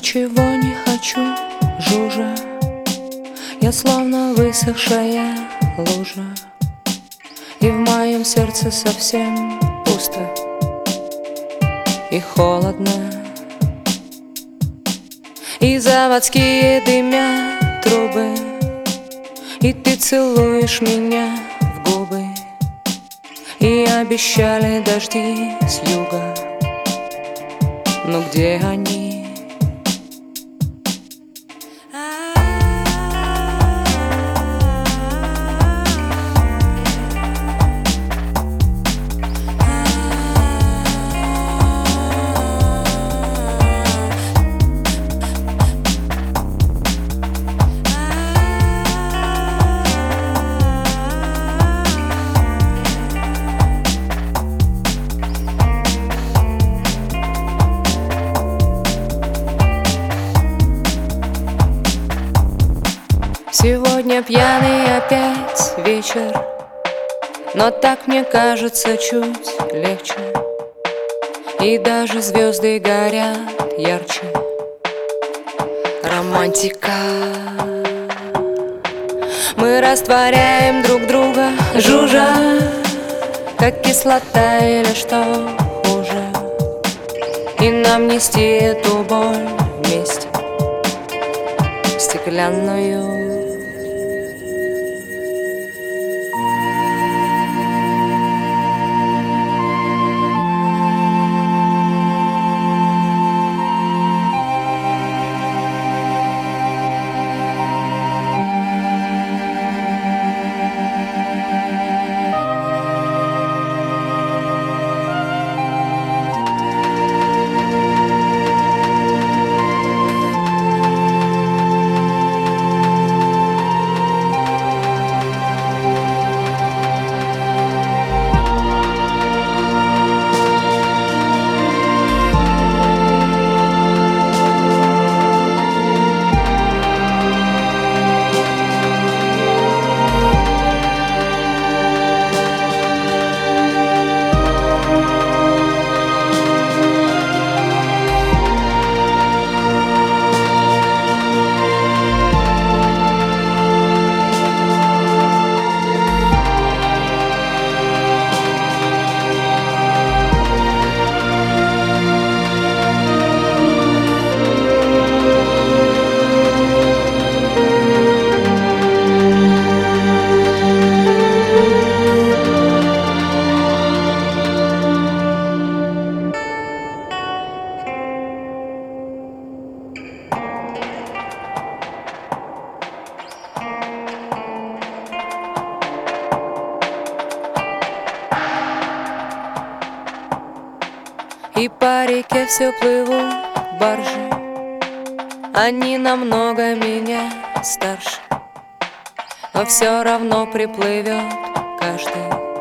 ничего не хочу, жужа. Я словно высохшая лужа, и в моем сердце совсем пусто и холодно. И заводские дымят трубы, и ты целуешь меня в губы. И обещали дожди с юга, но где они? Сегодня пьяный опять вечер, но так мне кажется чуть легче. И даже звезды горят ярче. Романтика. Мы растворяем друг друга, жужа, как кислота или что хуже. И нам нести эту боль вместе, стеклянную. И по реке все плывут баржи, они намного меня старше, но все равно приплывет каждый.